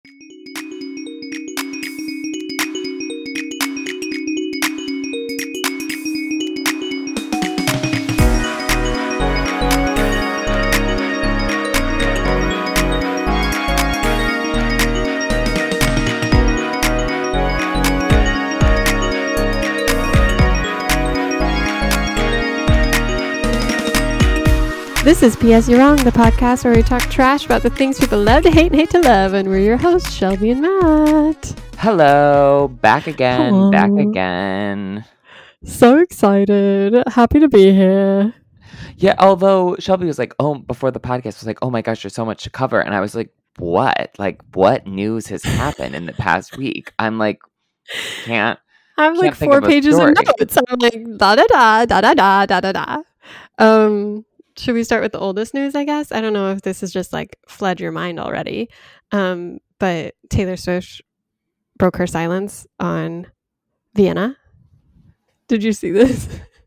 This is P.S. You're Wrong, the podcast where we talk trash about the things people love to hate and hate to love. And we're your hosts, Shelby and Matt. Hello. Back again. Hello. Back again. So excited. Happy to be here. Yeah, although Shelby was like, before the podcast was like, oh my gosh, there's so much to cover. And I was like, what? Like, what news has happened in the past week? I'm like, I have like 4 pages of notes. I'm like, da-da-da, da-da-da, da-da-da. Should we start with the oldest news, I guess? I don't know if this is just like fled your mind already. But Taylor Swift broke her silence on Vienna. Did you see this?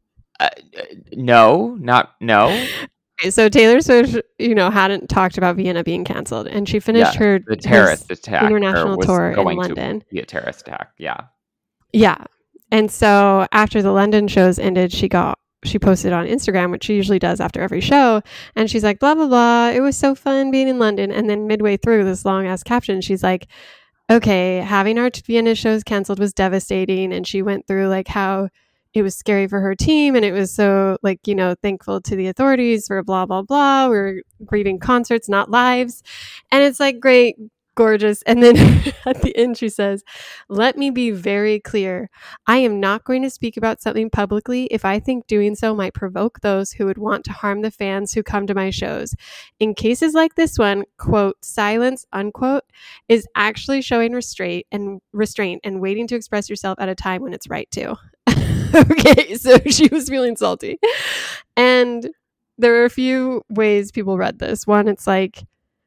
No. Okay, so Taylor Swift, hadn't talked about Vienna being canceled, and she finished her terrorist attack international tour in London. Be a terrorist attack, yeah. Yeah, and so after the London shows ended, she posted on Instagram, which she usually does after every show, and she's like, blah blah blah. It was so fun being in London, and then midway through this long ass caption, she's like, okay, having our Vienna shows canceled was devastating, and she went through like how it was scary for her team, and it was so like, thankful to the authorities for blah, blah, blah. We're grieving concerts, not lives. And it's like, great, gorgeous. And then at the end, she says, let me be very clear. I am not going to speak about something publicly if I think doing so might provoke those who would want to harm the fans who come to my shows. In cases like this one, quote, silence, unquote, is actually showing restraint and waiting to express yourself at a time when it's right to. Okay, so she was feeling salty. And there are a few ways people read this. One, it's like,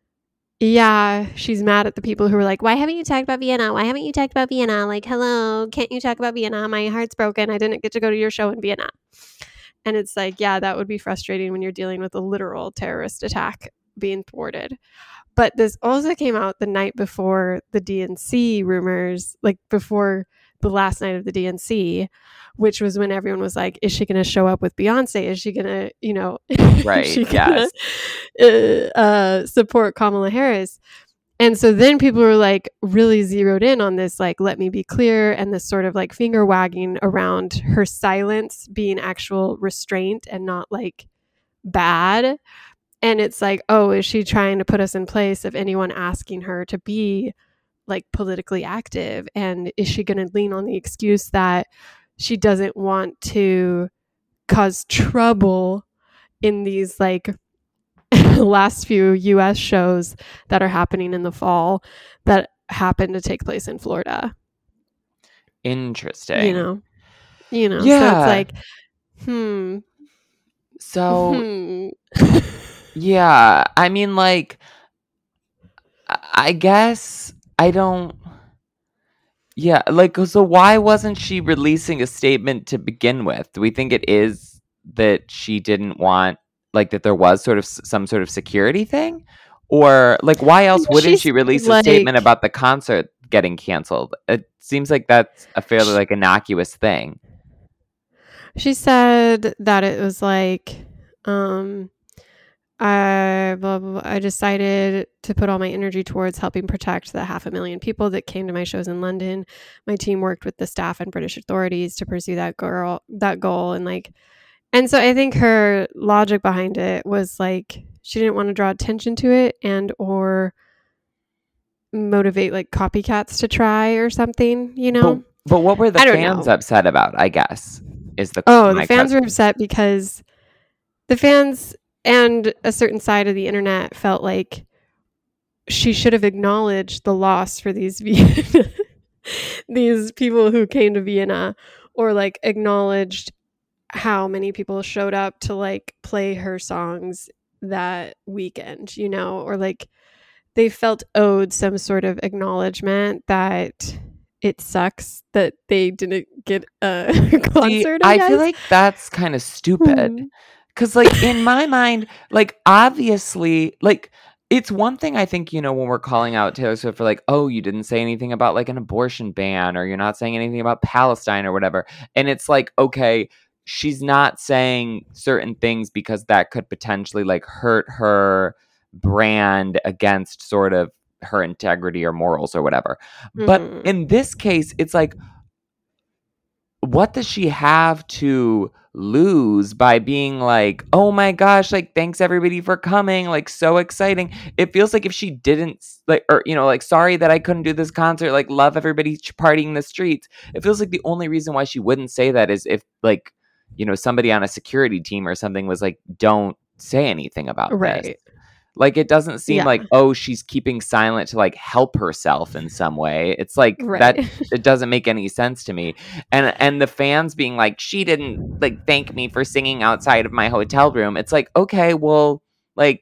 yeah, she's mad at the people who were like, why haven't you talked about Vienna? Why haven't you talked about Vienna? Like, hello, can't you talk about Vienna? My heart's broken. I didn't get to go to your show in Vienna. And it's like, yeah, that would be frustrating when you're dealing with a literal terrorist attack being thwarted. But this also came out the night before the DNC rumors, like before the last night of the DNC, which was when everyone was like, is she going to show up with Beyonce? Is she going to, right, yes, support Kamala Harris? And so then people were like really zeroed in on this, like, let me be clear, and this sort of like finger wagging around her silence being actual restraint and not like bad. And it's like, oh, is she trying to put us in place of anyone asking her to be like politically active? And is she going to lean on the excuse that she doesn't want to cause trouble in these like last few US shows that are happening in the fall that happen to take place in Florida? Interesting. Yeah. So it's like, So yeah, I mean, like, I guess I don't. Yeah, like, so why wasn't she releasing a statement to begin with? Do we think it is that she didn't want, like, that there was sort of some sort of security thing? Or, like, why else wouldn't she release a statement about the concert getting canceled? It seems like that's a fairly, like, innocuous thing. She said that it was like, I decided to put all my energy towards helping protect the 500,000 people that came to my shows in London. My team worked with the staff and British authorities to pursue that goal. And so I think her logic behind it was like, she didn't want to draw attention to it and or motivate like copycats to try or something, But what were the fans upset about, I guess, is the the fans were upset because the fans and a certain side of the internet felt like she should have acknowledged the loss for these these people who came to Vienna, or like acknowledged how many people showed up to like play her songs that weekend, or like they felt owed some sort of acknowledgement that it sucks that they didn't get a concert. I feel like that's kind of stupid. Because, like, in my mind, like, obviously, like, It's one thing, I think, when we're calling out Taylor Swift for like, oh, you didn't say anything about like an abortion ban, or you're not saying anything about Palestine or whatever. And it's like, okay, she's not saying certain things because that could potentially like hurt her brand against sort of her integrity or morals or whatever. But in this case, it's like, what does she have to lose by being like, oh my gosh, like, thanks everybody for coming, like, so exciting. It feels like if she didn't, like, or, like, sorry that I couldn't do this concert, like, love everybody partying in the streets. It feels like the only reason why she wouldn't say that is if, like, somebody on a security team or something was like, don't say anything about this. Right. Like, it doesn't seem Yeah. like, oh, she's keeping silent to like help herself in some way. It's like Right. that it doesn't make any sense to me. And the fans being like, she didn't like thank me for singing outside of my hotel room. It's like, okay, well, like,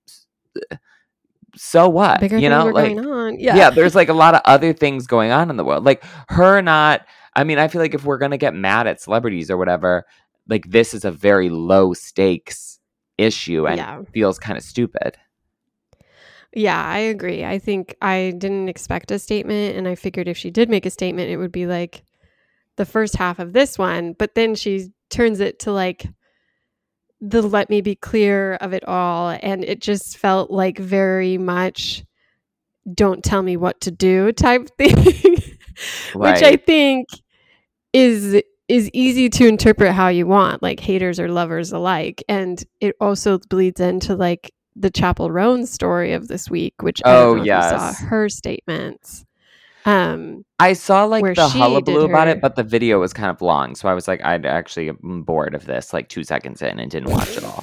so what? Bigger things were like, going on. yeah, there's like a lot of other things going on in the world. Like her not. I mean, I feel like if we're gonna get mad at celebrities or whatever, like this is a very low stakes issue and feels kind of stupid. Yeah, I agree. I think I didn't expect a statement, and I figured if she did make a statement, it would be like the first half of this one, but then she turns it to like the let me be clear of it all, and it just felt like very much don't tell me what to do type thing, which I think is easy to interpret how you want, like haters or lovers alike. And it also bleeds into like the Chapel Roan story of this week, which I don't know if you saw her statements. I saw like the hullabaloo about it, but the video was kind of long, so I was like, I'd actually am bored of this like 2 seconds in and didn't watch it all.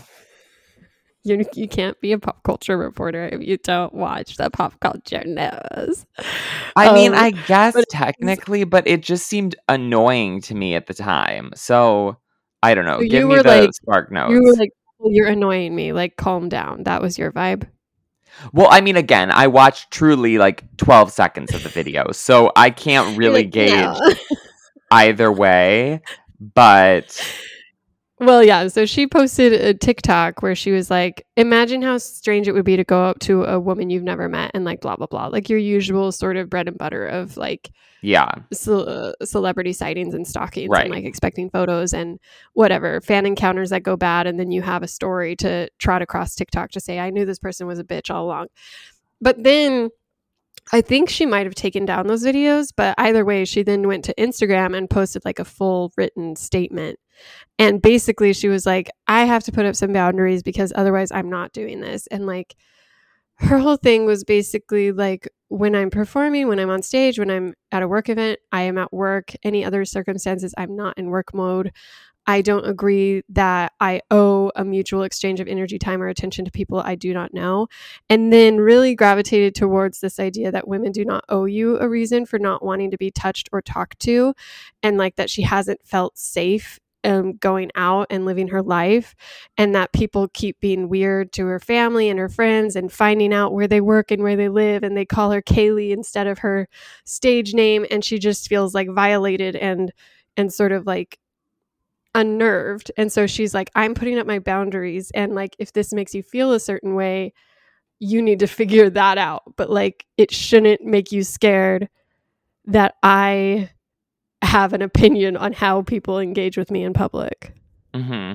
You can't be a pop culture reporter if you don't watch the pop culture news. I mean, I guess technically, but it just seemed annoying to me at the time. So I don't know. So give me the like, spark notes. You were like, well, you're annoying me. Like, calm down. That was your vibe. Well, I mean, again, I watched truly like 12 seconds of the video, so I can't really gauge either way. But well, yeah. So she posted a TikTok where she was like, imagine how strange it would be to go up to a woman you've never met and like blah, blah, blah. Like your usual sort of bread and butter of like, celebrity sightings and stalkings and like expecting photos and whatever, fan encounters that go bad. And then you have a story to trot across TikTok to say, I knew this person was a bitch all along. But then I think she might have taken down those videos, but either way, she then went to Instagram and posted like a full written statement. And basically she was like, I have to put up some boundaries because otherwise I'm not doing this. And like her whole thing was basically like, when I'm performing, when I'm on stage, when I'm at a work event, I am at work. Any other circumstances, I'm not in work mode. I don't agree that I owe a mutual exchange of energy, time, or attention to people I do not know. And then really gravitated towards this idea that women do not owe you a reason for not wanting to be touched or talked to. And like that she hasn't felt safe going out and living her life, and that people keep being weird to her family and her friends and finding out where they work and where they live, and they call her Kaylee instead of her stage name, and she just feels like violated and sort of like unnerved. And so she's like, I'm putting up my boundaries, and like if this makes you feel a certain way, you need to figure that out, but like it shouldn't make you scared that I have an opinion on how people engage with me in public. Mm-hmm.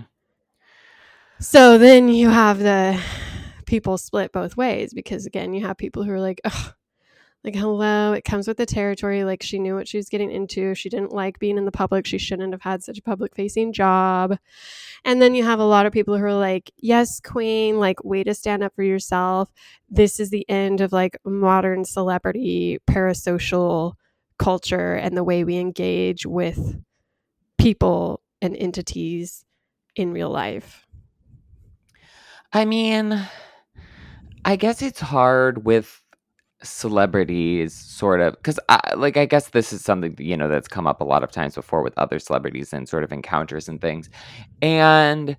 So then you have the people split both ways, because again, you have people who are like, ugh, like, hello, it comes with the territory. Like she knew what she was getting into. She didn't like being in the public. She shouldn't have had such a public facing job. And then you have a lot of people who are like, yes, queen, like way to stand up for yourself. This is the end of like modern celebrity parasocial culture and the way we engage with people and entities in real life. I mean, I guess it's hard with celebrities sort of, because I guess this is something that's come up a lot of times before with other celebrities and sort of encounters and things. And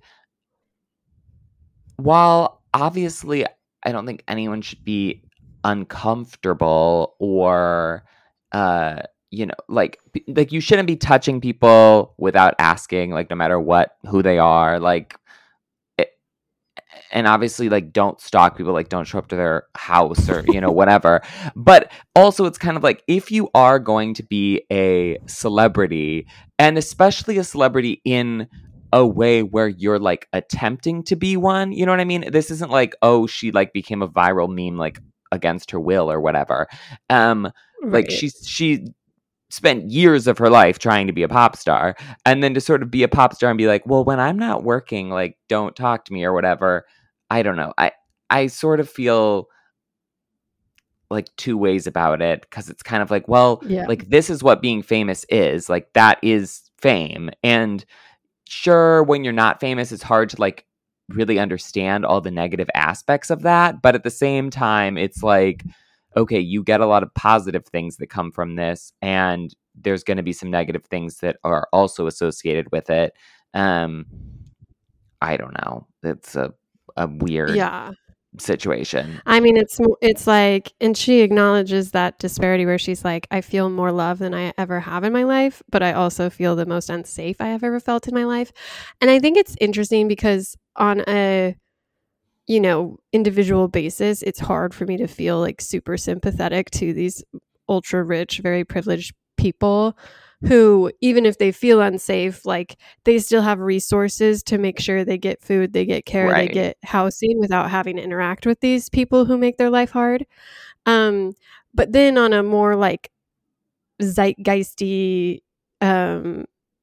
while obviously I don't think anyone should be uncomfortable or like you shouldn't be touching people without asking, like no matter who they are, like and obviously like don't stalk people, like don't show up to their house or whatever. But also it's kind of like, if you are going to be a celebrity, and especially a celebrity in a way where you're like attempting to be one, you know what I mean? This isn't like, oh, she like became a viral meme like against her will or whatever. Like Right. she spent years of her life trying to be a pop star, and then to sort of be a pop star and be like, well, when I'm not working, like don't talk to me or whatever. I don't know. I sort of feel like two ways about it, because it's kind of like, well, Yeah. like this is what being famous is. Like that is fame. And sure, when you're not famous, it's hard to like really understand all the negative aspects of that. But at the same time, it's like, okay, you get a lot of positive things that come from this, and there's going to be some negative things that are also associated with it. Um, I don't know. It's a weird Yeah. situation. I mean, it's like, and she acknowledges that disparity where she's like, I feel more love than I ever have in my life, but I also feel the most unsafe I have ever felt in my life. And I think it's interesting because on a, individual basis, it's hard for me to feel like super sympathetic to these ultra rich, very privileged people who, even if they feel unsafe, like they still have resources to make sure they get food, they get care, they Right. get housing without having to interact with these people who make their life hard. Um, but then on a more like zeitgeisty, um,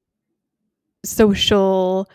social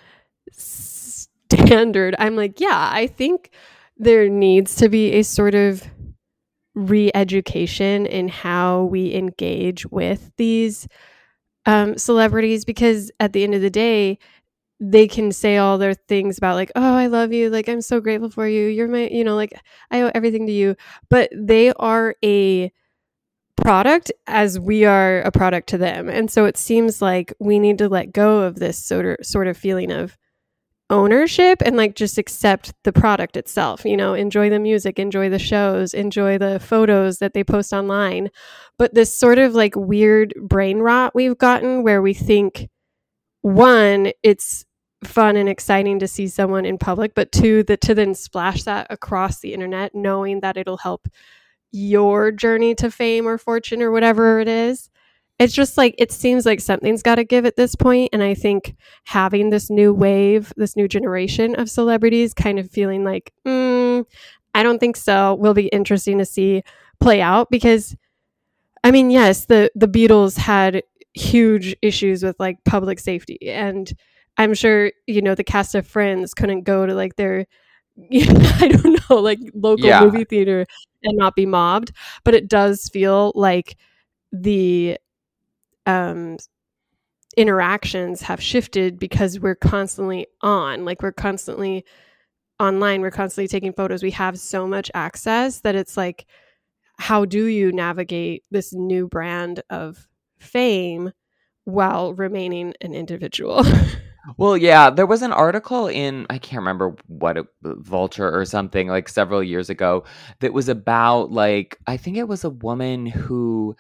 standard, I'm like, yeah, I think there needs to be a sort of re-education in how we engage with these celebrities, because at the end of the day, they can say all their things about like, oh, I love you, like I'm so grateful for you, you're my, like I owe everything to you, but they are a product as we are a product to them. And so it seems like we need to let go of this sort of feeling of ownership and like just accept the product itself, enjoy the music, enjoy the shows, enjoy the photos that they post online. But this sort of like weird brain rot we've gotten where we think, one, it's fun and exciting to see someone in public, but two, that to then splash that across the internet knowing that it'll help your journey to fame or fortune or whatever it is. It's just like, it seems like something's got to give at this point. And I think having this new wave, this new generation of celebrities kind of feeling like, I don't think so, will be interesting to see play out. Because, I mean, yes, the Beatles had huge issues with like public safety. And I'm sure, the cast of Friends couldn't go to like their, I don't know, like local Yeah. movie theater and not be mobbed. But it does feel like the um, interactions have shifted because we're constantly on, like we're constantly online, we're constantly taking photos. We have so much access that it's like, how do you navigate this new brand of fame while remaining an individual? Well, yeah, there was an article in, I can't remember what Vulture or something, like several years ago, that was about like, I think it was a woman who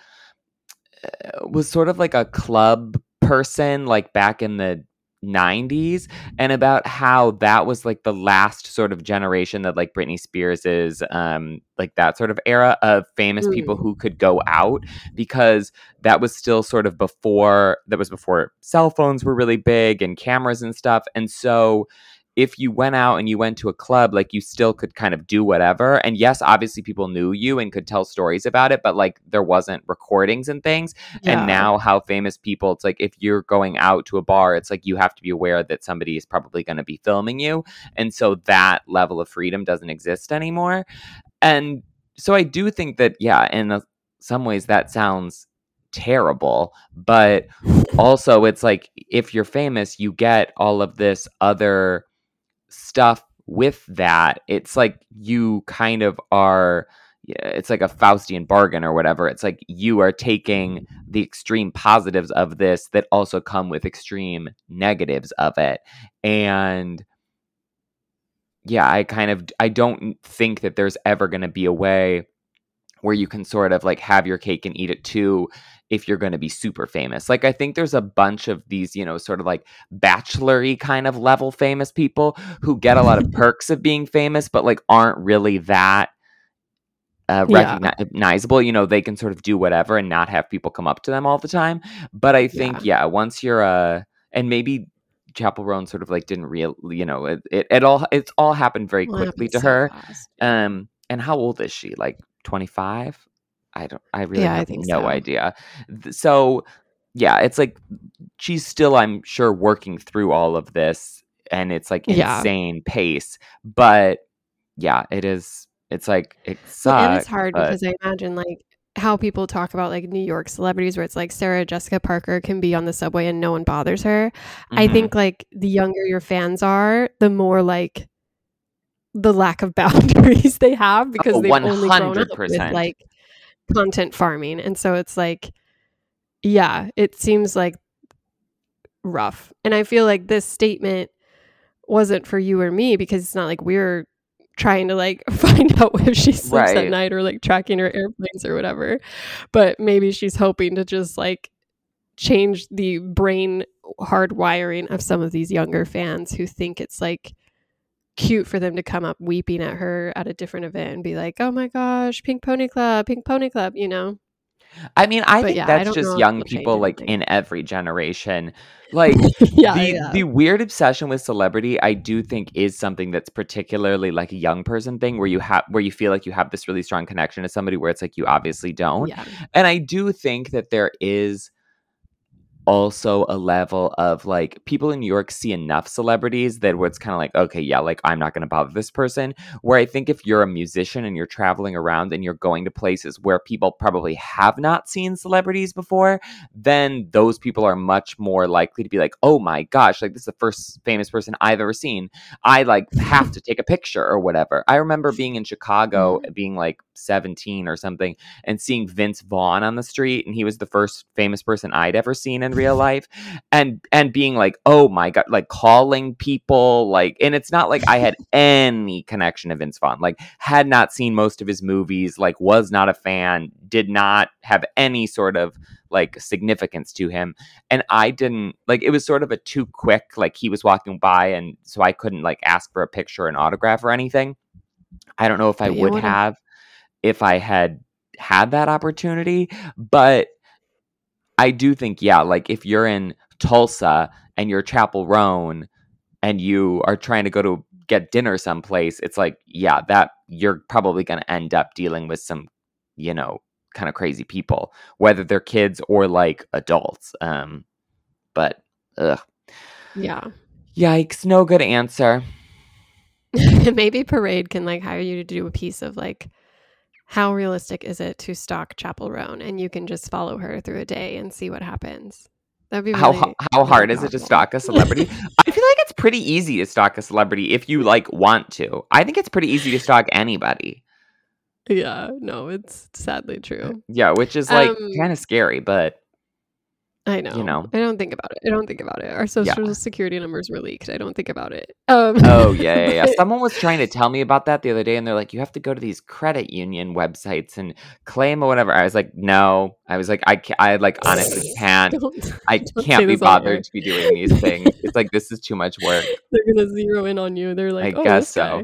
was sort of like a club person like back in the 90s, and about how that was like the last sort of generation that like Britney Spears is, like that sort of era of famous people Mm. who could go out, because that was still sort of before cell phones were really big and cameras and stuff. And so if you went out and you went to a club, like you still could kind of do whatever. And yes, obviously people knew you and could tell stories about it, but like there wasn't recordings and things. And Yeah. now how famous people, it's like if you're going out to a bar, it's like you have to be aware that somebody is probably going to be filming you. And so that level of freedom doesn't exist anymore. And so I do think that, yeah, in some ways that sounds terrible, but also it's like if you're famous, you get all of this other stuff with that. It's like you kind of are, yeah, it's like a Faustian bargain or whatever. It's like you are taking the extreme positives of this that also come with extreme negatives of it. And yeah, I don't think that there's ever going to be a way where you can sort of like have your cake and eat it too, if you're going to be super famous. Like, I think there's a bunch of these, sort of like bachelor-y kind of level famous people who get a lot of perks of being famous, but like aren't really that Yeah. recognizable. They can sort of do whatever and not have people come up to them all the time. But I think, once you're and maybe Chapel Roan sort of like didn't it's all happened very quickly to her. Fast. And how old is she? Like 25? I really have no idea. So yeah, it's like she's still, I'm sure, working through all of this, and it's like insane pace. But yeah, it is. It's like it sucks. Well, and it's hard because I imagine like how people talk about like New York celebrities, where it's like Sarah Jessica Parker can be on the subway and no one bothers her. I think like the younger your fans are, the more like the lack of boundaries they have, because they've 100%. Only grown up with like content farming. And so it's like, yeah, it seems like rough. And I feel like this statement wasn't for you or me, because it's not like we're trying to like find out if she sleeps at night or like tracking her airplanes or whatever. But maybe she's hoping to just like change the brain hardwiring of some of these younger fans who think it's like cute for them to come up weeping at her at a different event and be like, oh my gosh, Pink Pony Club, I mean, I think that's just young people like in every generation. Like the weird obsession with celebrity, I do think is something that's particularly like a young person thing, where you feel like you have this really strong connection to somebody where it's like you obviously don't. Yeah. And I do think that there is also a level of like people in New York see enough celebrities that where it's kind of like, okay, yeah, like I'm not going to bother this person. Where I think if you're a musician and you're traveling around and you're going to places where people probably have not seen celebrities before, then those people are much more likely to be like, oh my gosh, like this is the first famous person I've ever seen. I like have to take a picture or whatever. I remember being in Chicago, being like 17 or something, and seeing Vince Vaughn on the street, and he was the first famous person I'd ever seen in real life, and being like, oh my god, like calling people, like, and it's not like I had any connection to Vince Vaughn, like had not seen most of his movies, like was not a fan, did not have any sort of like significance to him, and I didn't like, it was sort of a too quick, like he was walking by, and so I couldn't like ask for a picture, an autograph or anything. I don't know if I would have if I had that opportunity, but I do think, yeah, like if you're in Tulsa and you're Chapel Roan and you are trying to go to get dinner someplace, it's like, yeah, that you're probably going to end up dealing with some, kind of crazy people, whether they're kids or like adults. But yeah, yikes, no good answer. Maybe Parade can like hire you to do a piece of like, how realistic is it to stalk Chapel Roan, and you can just follow her through a day and see what happens. That'd be really, how hard is it to stalk a celebrity? I feel like it's pretty easy to stalk a celebrity if you like want to. I think it's pretty easy to stalk anybody. Yeah, no, it's sadly true. Yeah, which is like kind of scary, but I know. I don't think about it. Our social security numbers were leaked. I don't think about it. Oh, yeah. Someone was trying to tell me about that the other day, and they're like, you have to go to these credit union websites and claim or whatever. I was like, no. I was like, I like honestly can't. I can't be bothered to be doing these things. It's like, this is too much work. They're going to zero in on you. They're like, I guess so.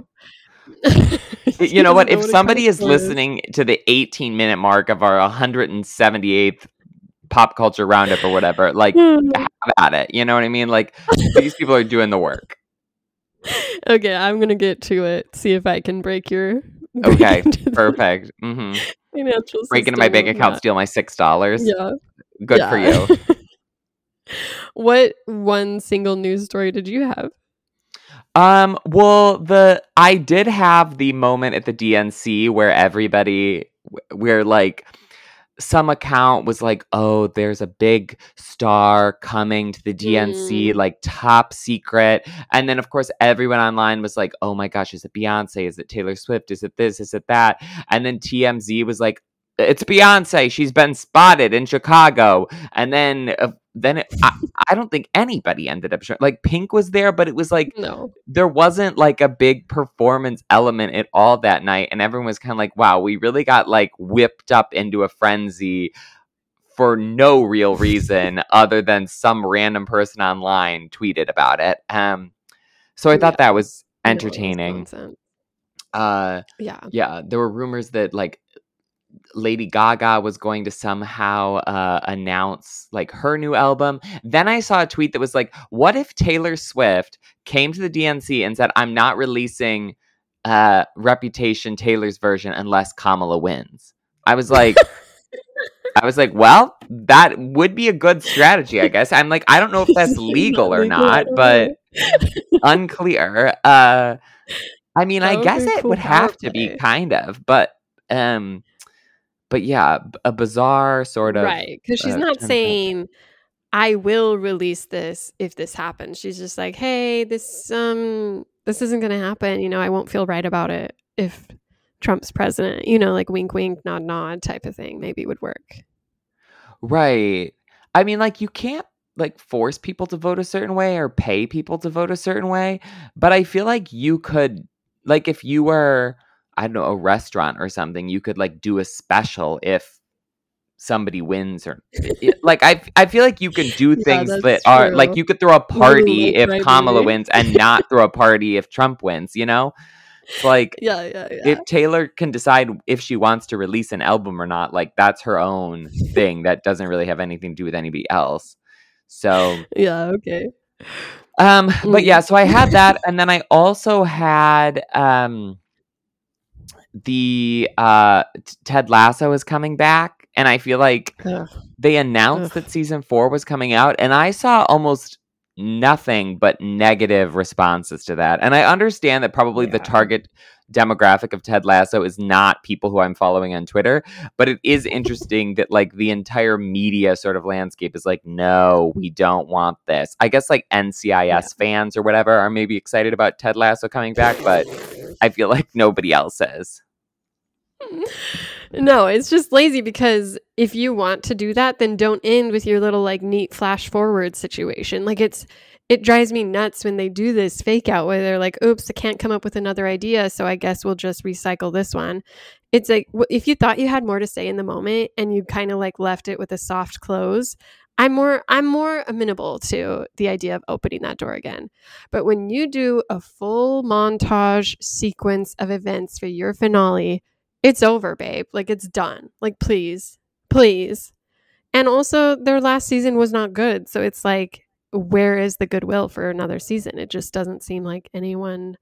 You know what? If somebody is listening to the 18-minute mark of our 178th pop culture roundup or whatever, like have at it, you know what I mean? Like these people are doing the work. Okay, I'm gonna get to it, see if I can break okay, perfect. Financial break into my bank account, steal my $6. Yeah, good for you. What one single news story did you have? Well, I did have the moment at the DNC where like some account was like, oh, there's a big star coming to the DNC, like top secret. And then, of course, everyone online was like, oh my gosh, is it Beyonce? Is it Taylor Swift? Is it this? Is it that? And then TMZ was like, it's Beyonce. She's been spotted in Chicago. And then I don't think anybody ended up showing. Like Pink was there, but it was like, no, there wasn't like a big performance element at all that night. And everyone was kind of like, wow, we really got like whipped up into a frenzy for no real reason other than some random person online tweeted about it. So I thought that was No, it was entertaining. nonsense. Yeah, there were rumors that like Lady Gaga was going to somehow announce like her new album. Then I saw a tweet that was like, what if Taylor Swift came to the DNC and said, I'm not releasing Reputation Taylor's version unless Kamala wins? I was like, well, that would be a good strategy, I guess. I'm like, I don't know if that's legal or not, but unclear. I mean, I guess it would have to be kind of, but yeah, a bizarre sort of right, because she's not saying I will release this if this happens. She's just like, hey, this isn't going to happen. You know, I won't feel right about it if Trump's president. You know, like wink, wink, nod, nod type of thing. Maybe would work. Right. I mean, like you can't like force people to vote a certain way or pay people to vote a certain way, but I feel like you could, like if you were, I don't know, a restaurant or something, you could like do a special if somebody wins or like I feel like you can do things that are like you could throw a party if Kamala wins and not throw a party if Trump wins, you know? It's like if Taylor can decide if she wants to release an album or not, like that's her own thing that doesn't really have anything to do with anybody else. So okay. But yeah, so I had that, and then I also had the Ted Lasso is coming back, and I feel like they announced that season 4 was coming out, and I saw almost nothing but negative responses to that. And I understand that probably the target demographic of Ted Lasso is not people who I'm following on Twitter, but it is interesting that like the entire media sort of landscape is like, no, we don't want this. I guess like NCIS fans or whatever are maybe excited about Ted Lasso coming back, but I feel like nobody else is. No, it's just lazy because if you want to do that, then don't end with your little like neat flash forward situation. Like it drives me nuts when they do this fake out where they're like, oops, I can't come up with another idea, so I guess we'll just recycle this one. It's like if you thought you had more to say in the moment and you kind of like left it with a soft close, I'm more amenable to the idea of opening that door again. But when you do a full montage sequence of events for your finale, it's over, babe. Like, it's done. Like, please. And also, their last season was not good. So it's like, where is the goodwill for another season? It just doesn't seem like anyone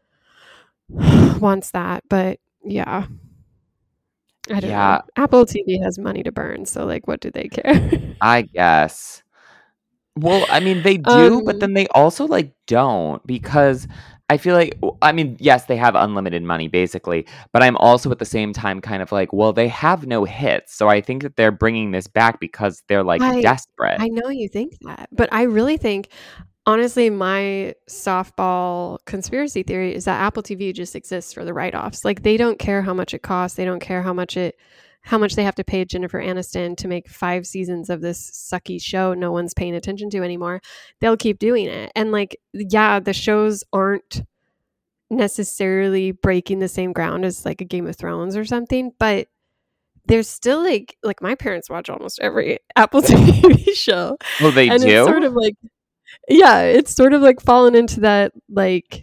wants that. But yeah. I don't know. Apple TV has money to burn. So, like, what do they care? I guess. Well, I mean, they do, but then they also, like, don't because I feel like, I mean, yes, they have unlimited money, basically, but I'm also at the same time kind of like, well, they have no hits, so I think that they're bringing this back because they're, like, desperate. I know you think that, but I really think, honestly, my softball conspiracy theory is that Apple TV just exists for the write-offs. Like, they don't care how much it costs. They don't care how much they have to pay Jennifer Aniston to make 5 seasons of this sucky show no one's paying attention to anymore. They'll keep doing it. And like, yeah, the shows aren't necessarily breaking the same ground as like a Game of Thrones or something, but there's still like my parents watch almost every Apple TV show. Well, they and do? It's sort of like, yeah, it's sort of like fallen into that like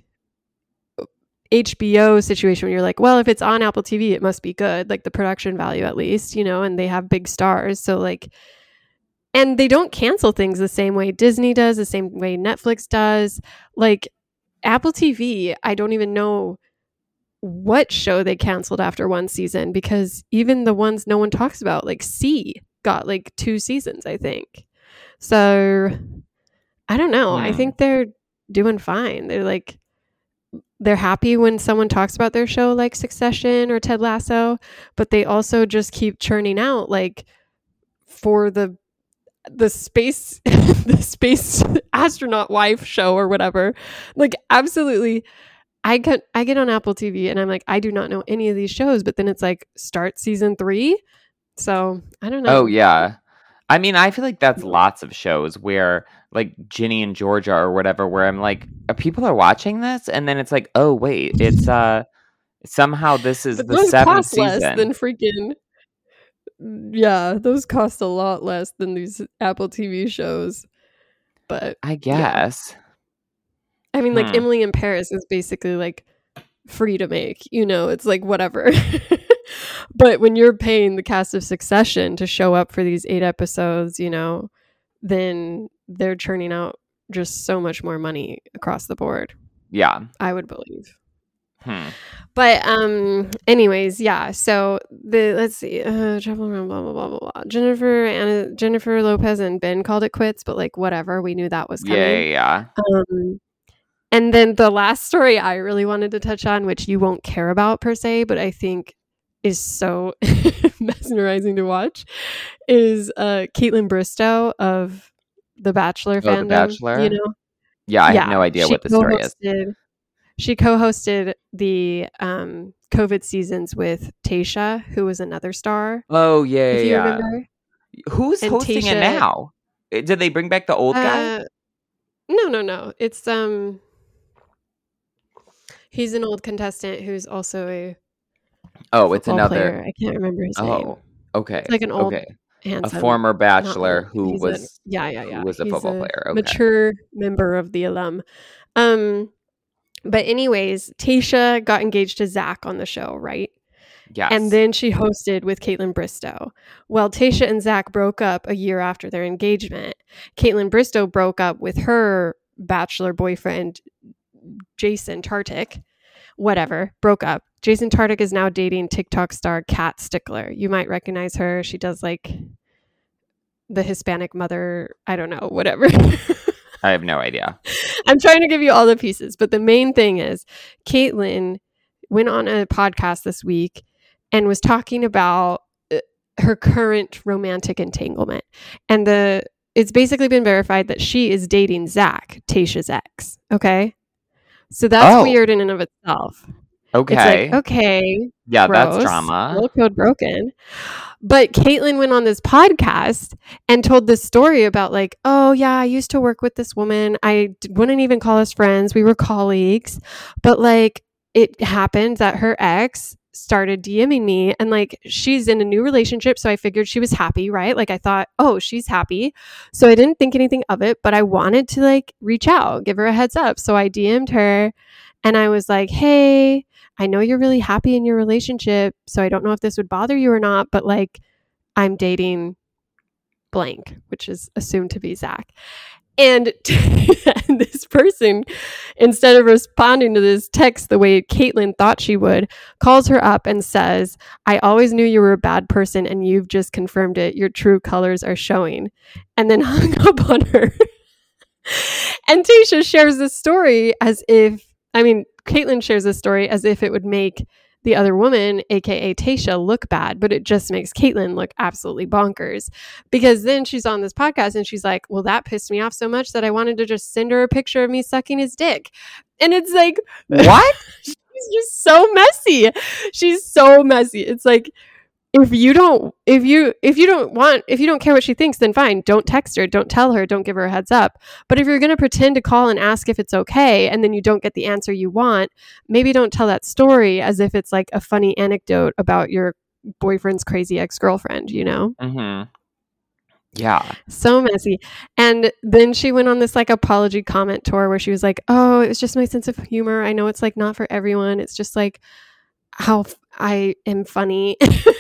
HBO situation where you're like, well, if it's on Apple TV, it must be good, like the production value at least, you know, and they have big stars. So like, and they don't cancel things the same way Disney does, the same way Netflix does. Like Apple TV, I don't even know what show they canceled after one season because even the ones no one talks about, like C got like 2 seasons, I think. So I don't know. I think they're doing fine. They're happy when someone talks about their show like Succession or Ted Lasso, but they also just keep churning out like for the space the space astronaut wife show or whatever. Like absolutely, I get on Apple TV and I'm like, I do not know any of these shows, but then it's like start season 3. So I don't know. Oh yeah. I mean, I feel like that's lots of shows where like Ginny and Georgia or whatever, where I'm like, people are watching this, and then it's like, oh wait, it's somehow this is the 7th season. Less than freaking yeah, those cost a lot less than these Apple TV shows. But I yeah. guess. I mean, like Emily in Paris is basically like free to make, it's like whatever. But when you're paying the cast of Succession to show up for these 8 episodes, then they're churning out just so much more money across the board. Yeah. I would believe. But anyways, yeah. So let's see, travel around, blah blah blah blah blah. Jennifer Lopez and Ben called it quits, but like whatever, we knew that was coming. Yeah. And then the last story I really wanted to touch on, which you won't care about per se, but I think is so mesmerizing to watch, is Caitlin Bristowe of The Bachelor fandom. The Bachelor? Yeah, I have no idea what the story is. She co-hosted the COVID seasons with Tayshia, who was another star. Oh, yeah, if you remember. Who's hosting it now? Did they bring back the old guy? No. It's he's an old contestant who's also it's another player. I can't remember his name. Oh, okay. It's like an old handsome, a former Bachelor who was who was a football player. Okay. Mature member of the alum. But anyways, Tayshia got engaged to Zach on the show, right? Yes. And then she hosted with Caitlin Bristowe. Well, Tayshia and Zach broke up a year after their engagement. Caitlin Bristowe broke up with her Bachelor boyfriend, Jason Tartick. Whatever, broke up. Jason Tartick is now dating TikTok star Kat Stickler. You might recognize her. She does like the Hispanic mother. I don't know, whatever. I have no idea. I'm trying to give you all the pieces, but the main thing is Caitlin went on a podcast this week and was talking about her current romantic entanglement. And it's basically been verified that she is dating Zach, Tayshia's ex. Okay. So that's weird in and of itself. Okay. It's like, okay. Yeah, gross, that's drama. Little code broken. But Caitlin went on this podcast and told this story about like, oh yeah, I used to work with this woman. I wouldn't even call us friends. We were colleagues. But like it happened that her ex started DMing me and like she's in a new relationship. So I figured she was happy, right? Like I thought, oh, she's happy. So I didn't think anything of it, but I wanted to like reach out, give her a heads up. So I DM'd her and I was like, hey, I know you're really happy in your relationship, so I don't know if this would bother you or not, but like I'm dating blank, which is assumed to be Zach. And this person, instead of responding to this text the way Caitlin thought she would, calls her up and says, I always knew you were a bad person and you've just confirmed it. Your true colors are showing. And then hung up on her. And Tayshia shares this story as if, Caitlin shares this story as if it would make the other woman, aka Tayshia, look bad, but it just makes Caitlin look absolutely bonkers. Because then she's on this podcast and she's like, well, that pissed me off so much that I wanted to just send her a picture of me sucking his dick. And it's like, what? She's just so messy. She's so messy. It's like, if you don't care what she thinks, then fine. Don't text her. Don't tell her. Don't give her a heads up. But if you're going to pretend to call and ask if it's okay, and then you don't get the answer you want, maybe don't tell that story as if it's like a funny anecdote about your boyfriend's crazy ex-girlfriend, Mm-hmm. Yeah. So messy. And then she went on this like apology comment tour where she was like, oh, it was just my sense of humor. I know it's like not for everyone. It's just like how I am funny.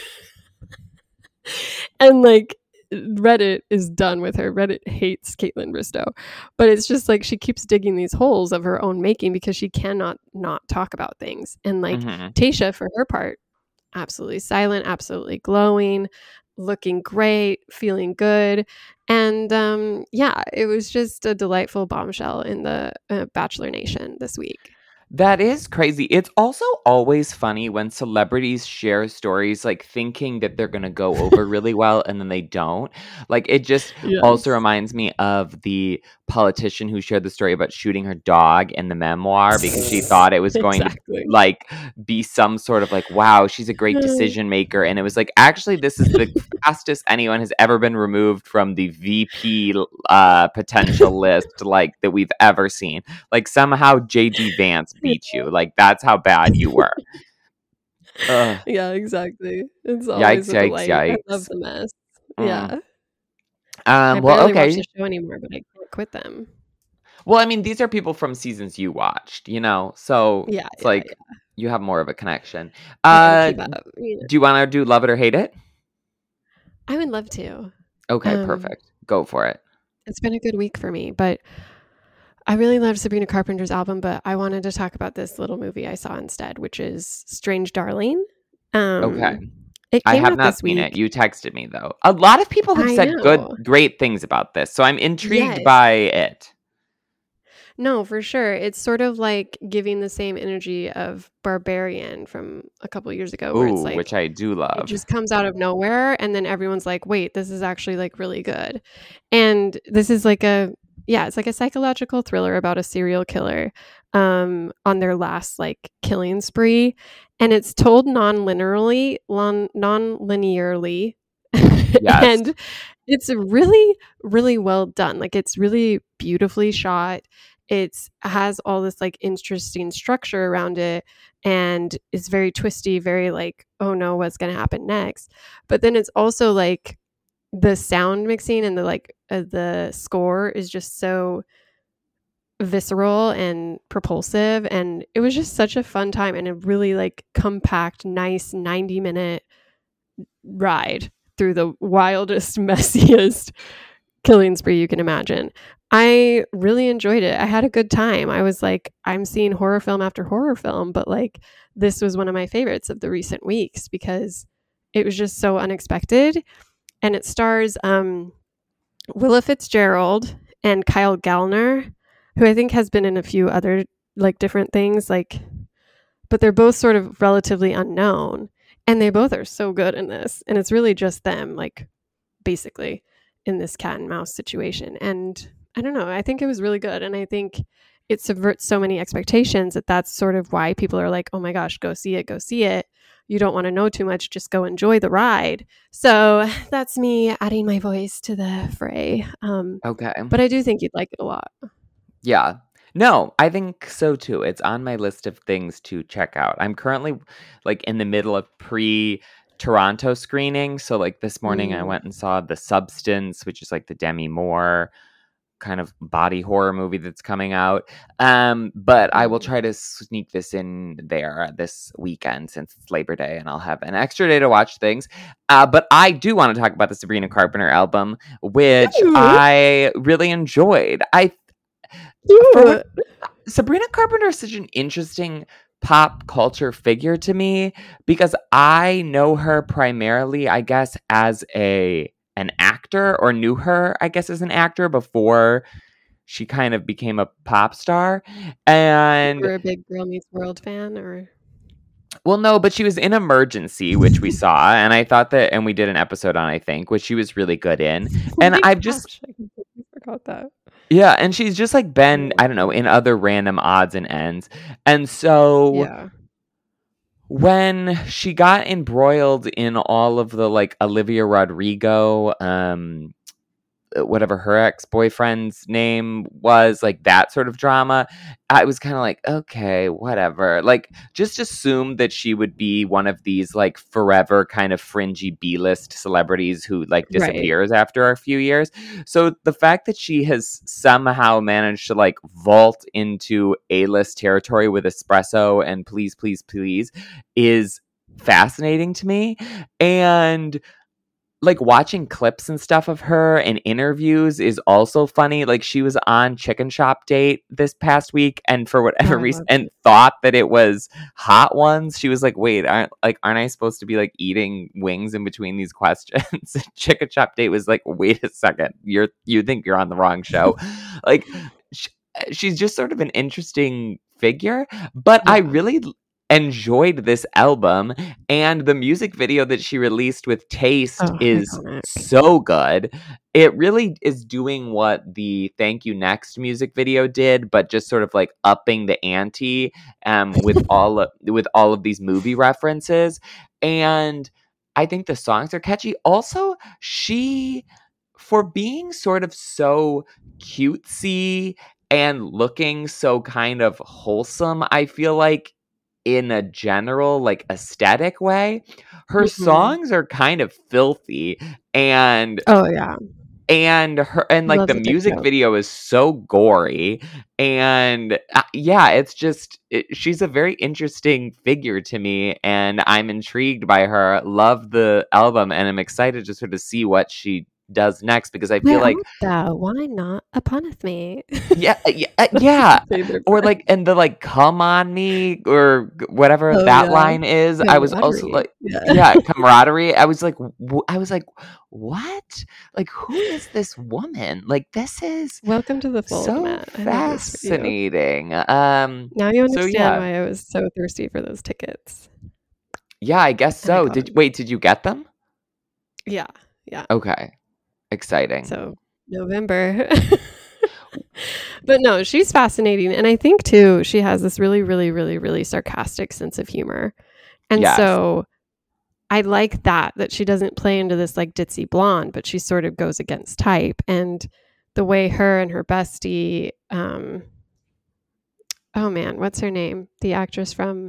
And like Reddit is done with her. Reddit hates Caitlin Bristowe. But it's just like she keeps digging these holes of her own making because she cannot not talk about things. And like Tayshia, for her part, absolutely silent, absolutely glowing, looking great, feeling good. And it was just a delightful bombshell in the Bachelor Nation this week. That is crazy. It's also always funny when celebrities share stories like thinking that they're going to go over really well and then they don't. Like it just also reminds me of the politician who shared the story about shooting her dog in the memoir because she thought it was going to like be some sort of like, wow, she's a great decision maker. And it was like, actually, this is the fastest anyone has ever been removed from the VP potential list like that we've ever seen. Like somehow JD Vance beat you. Like that's how bad you were. Ugh. Yeah, exactly. It's always Yikes, a yikes, delight. I love yikes. the mess. Mm. Yeah. I Well, barely watch the okay. show anymore, but I can't quit them. Well, I mean, these are people from seasons you watched, so Yeah, it's yeah, like yeah. you have more of a connection. I gotta keep up, you know? Do you wanna do Love It or Hate It? I would love to. Okay, Um, perfect. Go for it. it's been a good week for me, but I really love Sabrina Carpenter's album, but I wanted to talk about this little movie I saw instead, which is Strange Darling. Okay. It I came have out not this seen it. week. You texted me, though. A lot of people have I said know. great things about this, so I'm intrigued Yes. by it. No, for sure. It's sort of like giving the same energy of Barbarian from a couple years ago, where it's Ooh, which like I do it love. just comes out of nowhere, and then everyone's like, "Wait, this is actually like really good." And this is like it's like a psychological thriller about a serial killer on their last like killing spree, and it's told non-linearly, Yes. and it's really really well done. Like it's really beautifully shot. It has all this like interesting structure around it, and it's very twisty, very like, oh no, what's going to happen next? But then it's also like the sound mixing and the score is just so visceral and propulsive, and it was just such a fun time and a really like compact nice 90-minute ride through the wildest messiest killing spree you can imagine. I really enjoyed it. I had a good time. I was like, I'm seeing horror film after horror film, but like this was one of my favorites of the recent weeks because it was just so unexpected. And it stars Willa Fitzgerald and Kyle Gallner, who I think has been in a few other like different things, like, but they're both sort of relatively unknown, and they both are so good in this. And it's really just them, like, basically in this cat and mouse situation. And I don't know, I think it was really good, and I think it subverts so many expectations that that's sort of why people are like, oh my gosh, go see it, go see it. You don't want to know too much, just go enjoy the ride. So that's me adding my voice to the fray. Okay. But I do think you'd like it a lot. Yeah. No, I think so too. It's on my list of things to check out. I'm currently like in the middle of pre-Toronto screening. So like this morning I went and saw The Substance, which is like the Demi Moore kind of body horror movie that's coming out. But I will try to sneak this in there this weekend since it's Labor Day and I'll have an extra day to watch things. But I do want to talk about the Sabrina Carpenter album, which I really enjoyed. Sabrina Carpenter is such an interesting pop culture figure to me because I know her primarily, I guess, as an actor, or knew her, I guess, as an actor before she kind of became a pop star. And You were a big Girl Meets World fan, or? well, no, but she was in Emergency, which we saw, and I thought that, and we did an episode on, I think, which she was really good in. Oh And my I've just, gosh, I completely forgot that. yeah, and she's just like been, Oh, I don't know, in other random odds and ends. And so yeah. when she got embroiled in all of the like Olivia Rodrigo, whatever her ex-boyfriend's name was, like that sort of drama, I was kind of like, okay, whatever. Like, just assume that she would be one of these like forever kind of fringy B-list celebrities who like Right. disappears after a few years. So the fact that she has somehow managed to like vault into A-list territory with Espresso and Please Please Please is fascinating to me. And like watching clips and stuff of her and interviews is also funny. Like she was on Chicken Shop Date this past week, and for Oh, whatever I reason, loved and it. thought that it was Hot Ones. She was like, "Wait, aren't I supposed to be like eating wings in between these questions?" Chicken Shop Date was like, "Wait a second, you think you're on the wrong show." Like sh- she's just sort of an interesting figure, but I Yeah. really enjoyed this album, and the music video that she released with Taste Oh, is iconic. so good. It really is doing what the Thank You Next music video did, but just sort of like upping the ante with all of these movie references. And I think the songs are catchy. Also, she, for being sort of so cutesy and looking so kind of wholesome, I feel like in a general like aesthetic way. Her Mhm. songs are kind of filthy, and Oh yeah, like loves the a dick music joke. video is so gory, and yeah, it's just she's a very interesting figure to me, and I'm intrigued by her. Love the album, and I'm excited to sort of see what she does next, because I feel Where like art thou? Why not upon me? yeah, Favorite or part. like, and the like "come on me" or whatever Oh that yeah, line is. I was also camaraderie. like, Yeah. yeah, camaraderie. I was like, what? Like, who is this woman? Like, this is Welcome to the fold, so Matt. I have this for you. fascinating. Now you So understand yeah, why I was so thirsty for those tickets. yeah, I guess And I so. got them. Did you get them? Yeah, yeah. Okay, exciting. So November. But no, she's fascinating. And I think too, she has this really, really, really, really sarcastic sense of humor. And Yes. so I like that she doesn't play into this like ditzy blonde, but she sort of goes against type. And the way her and her bestie, oh man, what's her name? The actress from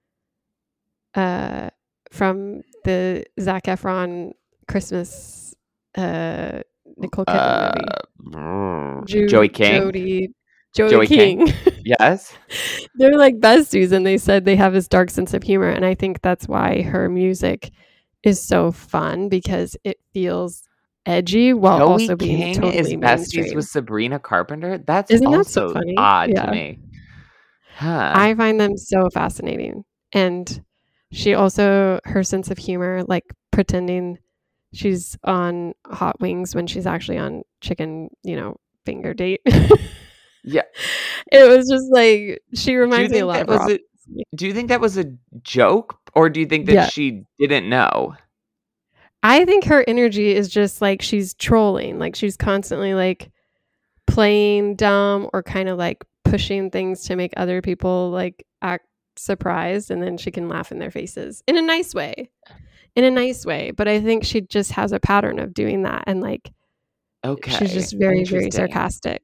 the Zac Efron Christmas Nicole Kidman movie. Joey King. Joey Joey King. King. Yes. They're like besties, and they said they have this dark sense of humor, and I think that's why her music is so fun, because it feels edgy while Joey also being King is totally besties with mainstream. Sabrina Carpenter? That's Isn't that so also funny? odd to Yeah. me. Huh. I find them so fascinating. And she also, her sense of humor, like pretending she's on hot wings when she's actually on chicken, finger date. Yeah. It was just like, she reminds me a lot of Rob. Do you think that was a joke, or do you think that Yeah. she didn't know? I think her energy is just like she's trolling. Like she's constantly like playing dumb or kind of like pushing things to make other people like act surprised, and then she can laugh in their faces in a nice way. But I think she just has a pattern of doing that, and like Okay. she's just very, very Interesting. sarcastic.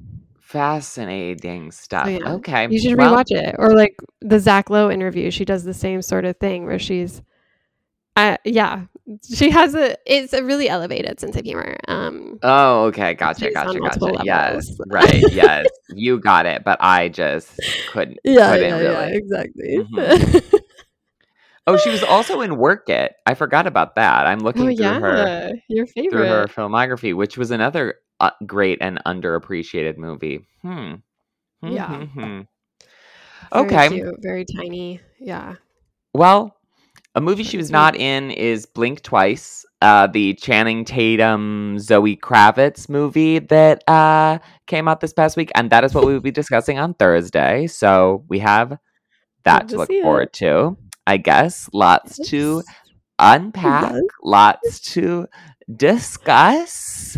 Fascinating stuff. So yeah, Okay. you should Well, rewatch it. Or like the Zach Lowe interview, she does the same sort of thing where she's yeah, she has it's a really elevated sense of humor. oh, okay. Gotcha. Plays on multiple Yes. levels. Right. Yes. You got it, but I just couldn't Yeah, really. exactly. Mhm. Oh, she was also in Work It. I forgot about that. I'm Oh looking through yeah, your her favorite. filmography, which was another great and underappreciated movie. Yeah, Very very Okay. cute, very tiny. Yeah, Well, a movie short she and was sweet. not in is Blink Twice, the Channing Tatum, Zoe Kravitz movie that came out this past week, and that is what we will be discussing on Thursday. So we have that Love to to look see it. forward to. I guess lots to Yes. unpack, Yes. lots to discuss.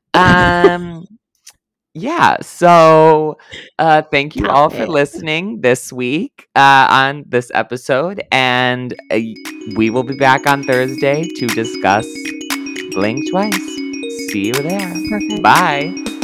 Yeah, so thank you Can't all for wait. listening this week on this episode, and we will be back on Thursday to discuss Blink Twice. See you there. Perfect. Bye.